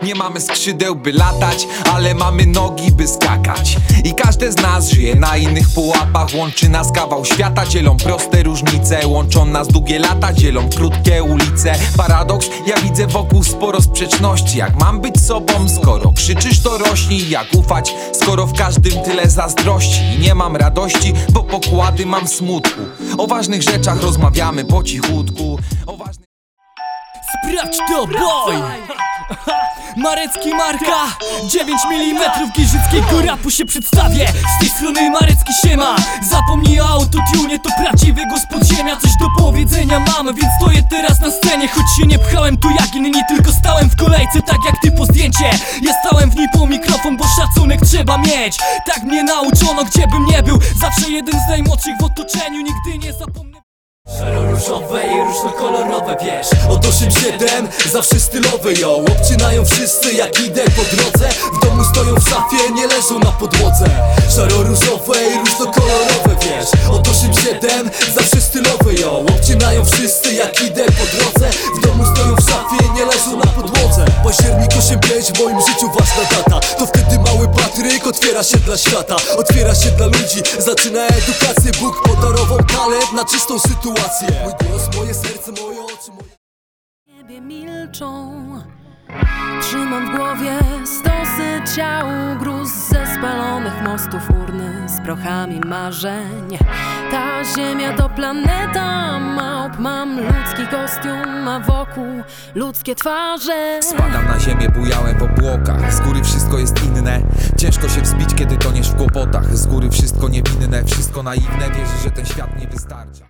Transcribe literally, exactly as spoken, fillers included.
Nie mamy skrzydeł, by latać, ale mamy nogi, by skakać. I każde z nas żyje na innych pułapach. Łączy nas kawał świata, dzielą proste różnice. Łączą nas długie lata, dzielą krótkie ulice. Paradoks, ja widzę wokół sporo sprzeczności. Jak mam być sobą, skoro krzyczysz to rośnij? Jak ufać, skoro w każdym tyle zazdrości? I nie mam radości, bo pokłady mam w smutku. O ważnych rzeczach rozmawiamy po cichutku. O ważnych... Sprawdź to, boy! Marecki Marka, dziewięć milimetrów giżyckiego rapu się przedstawię. Z tej strony Marecki siema. Zapomnij o autotune, to prawdziwy głos podziemia. Coś do powiedzenia mam, więc stoję teraz na scenie. Choć się nie pchałem tu jak inni, tylko stałem w kolejce, tak jak ty po zdjęcie. Ja stałem w niej po mikrofon, bo szacunek trzeba mieć. Tak mnie nauczono, gdzie bym nie był. Zawsze jeden z najmłodszych w otoczeniu, nigdy nie zapomnę. Szaro-różowe i różnokolorowe, wiesz. Od osiem siedem, zawsze stylowe, yo. Obcinają wszyscy jak idę po drodze. W domu stoją w szafie, nie leżą na podłodze. Szaro-różowe i różnokolorowe, wiesz. Od osiem siedem, zawsze stylowe, yo. Obcinają wszyscy jak idę po drodze. W domu stoją w szafie, nie leżą na podłodze. Październik osiem pięć, w moim życiu ważna data. To wtedy mały Patryk otwiera się dla świata. Otwiera się dla ludzi, zaczyna edukację. Bóg podarował talent na czystą sytuację. Mój głos, moje serce, moje oczy, moje... Niebie milczą. Trzymam w głowie stosy ciał, gruz ze spalonych mostów, urny z prochami marzeń. Ta ziemia to planeta małp, mam ludzki kostium, a wokół ludzkie twarze. Spadam na ziemię, bujałem w obłokach. Z góry wszystko jest inne. Ciężko się wzbić, kiedy toniesz w kłopotach. Z góry wszystko niewinne, wszystko naiwne. Wierzę, że ten świat nie wystarcza.